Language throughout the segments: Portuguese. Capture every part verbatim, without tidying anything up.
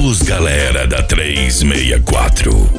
Os galera da trezentos e sessenta e quatro.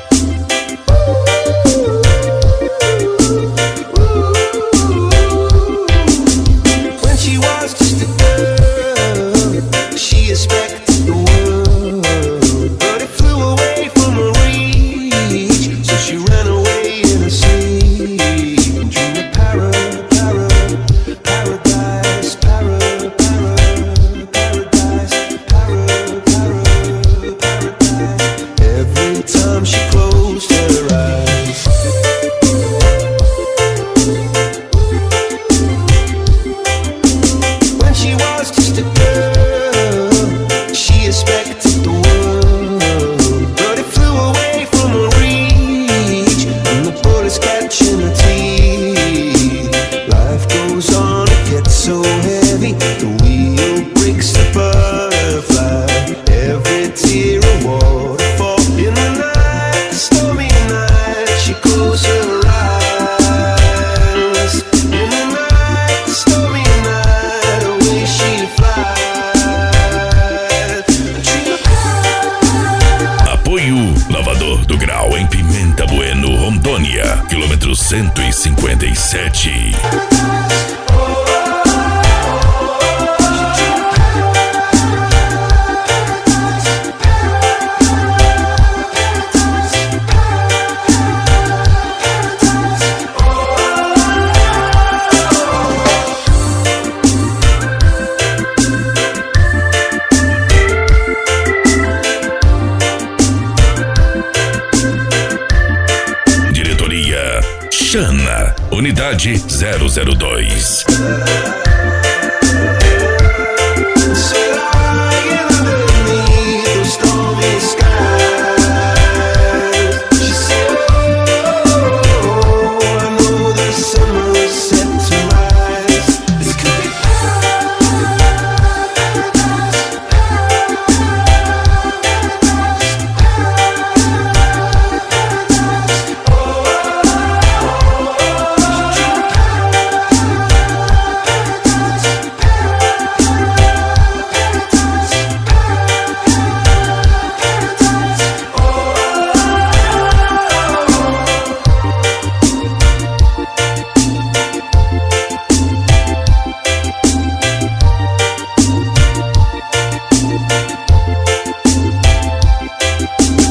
Lavador do Grau em Pimenta Bueno, Rondônia, quilômetro cento e cinquenta e sete. Xana, unidade zero zero dois.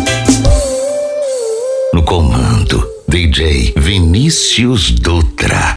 No comando, D J Vinícius Dutra.